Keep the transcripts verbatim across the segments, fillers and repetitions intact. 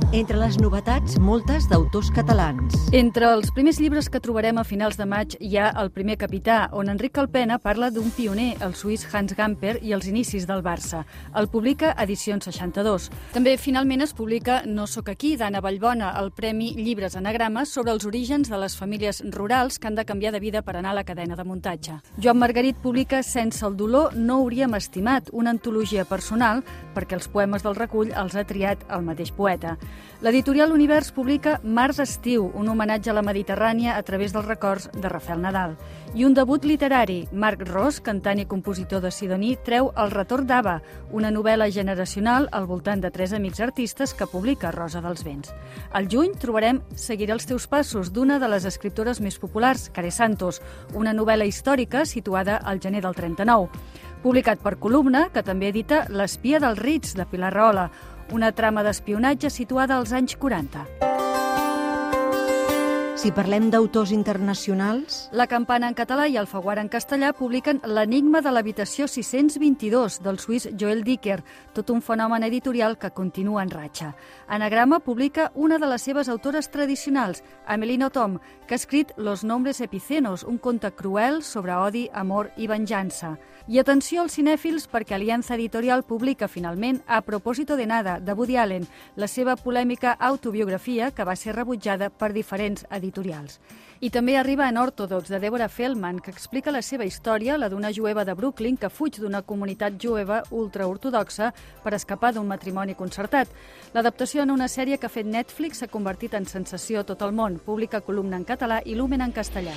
Entre les novetats, moltes d'autors catalans. Entre els primers llibres que trobarem a finals de maig hi ha El primer capità, on Enric Calpena parla d'un pioner, el suís Hans Gamper, i els inicis del Barça. El publica Edicions seixanta-dos. També, finalment, es publica No soc aquí, d'Anna Vallbona, el Premi Llibres Anagrames sobre els orígens de les famílies rurals que han de canviar de vida per anar a la cadena de muntatge. Joan Margarit publica Sense el dolor no hauríem estimat, una antologia personal, perquè els poemes del recull els ha triat el mateix poeta. L'editorial Univers publica Mars-Estiu, un homenatge a la Mediterrània a través dels records de Rafael Nadal. I un debut literari, Marc Ros, cantant i compositor de Sidoní, treu El retorn d'Ava, una novel·la generacional al voltant de tres amics artistes que publica Rosa dels Vents. Al juny trobarem Seguiré els teus passos, d'una de les escriptores més populars, Care Santos, una novel·la històrica situada al gener del trenta-nou. Publicat per Columna, que també edita L'espia dels Ritz, de Pilar Rahola, una trama d'espionatge situada als anys quaranta. Si parlem d'autors internacionals... La Campana en català i Alfaguara en castellà publiquen L'enigma de l'habitació sis-cents vint-i-dos, del suís Joel Dicker, tot un fenomen editorial que continua en ratxa. Anagrama publica una de les seves autores tradicionals, Amélie Nothomb, que ha escrit Los nombres epicenos, un conte cruel sobre odi, amor i venjança. I atenció als cinèfils, perquè Aliança Editorial publica finalment A propósito de nada, de Woody Allen, la seva polèmica autobiografia que va ser rebutjada per diferents editorials. I també arriba en Orthodox, de Deborah Feldman, que explica la seva història, la d'una jueva de Brooklyn que fuig d'una comunitat jueva ultraortodoxa per escapar d'un matrimoni concertat. L'adaptació en una sèrie que ha fet Netflix s'ha convertit en sensació a tot el món. Publica Columna en català i Lumen en castellà.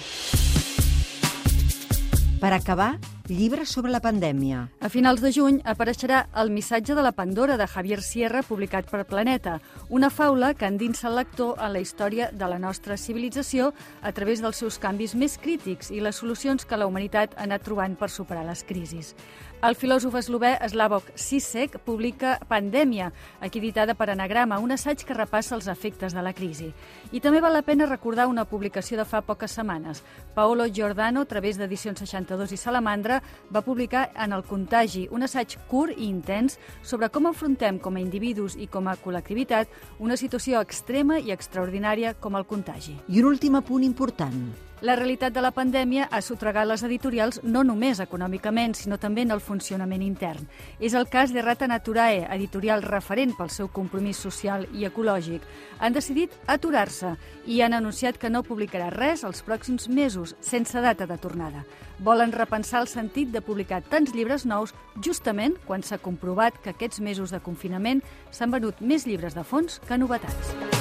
Per acabar, llibres sobre la pandèmia. A finals de juny apareixerà El missatge de la Pandora, de Javier Sierra, publicat per Planeta, una faula que endinsa el lector en la història de la nostra civilització a través dels seus canvis més crítics i les solucions que la humanitat ha anat trobant per superar les crisis. El filòsof eslovè Slavoj Žižek publica Pandèmia, aquí editada per Anagrama, un assaig que repassa els efectes de la crisi. I també val la pena recordar una publicació de fa poques setmanes. Paolo Giordano, a través d'Edicions seixanta-dos i Salamandra, va publicar En el contagi, un assaig curt i intens sobre com enfrontem com a individus i com a col·lectivitat una situació extrema i extraordinària com el contagi. I un últim apunt important. La realitat de la pandèmia ha sotragat les editorials no només econòmicament, sinó també en el funcionament intern. És el cas de Rata Naturae, editorial referent pel seu compromís social i ecològic. Han decidit aturar-se i han anunciat que no publicarà res els pròxims mesos, sense data de tornada. Volen repensar el sentit de publicar tants llibres nous justament quan s'ha comprovat que aquests mesos de confinament s'han venut més llibres de fons que novetats.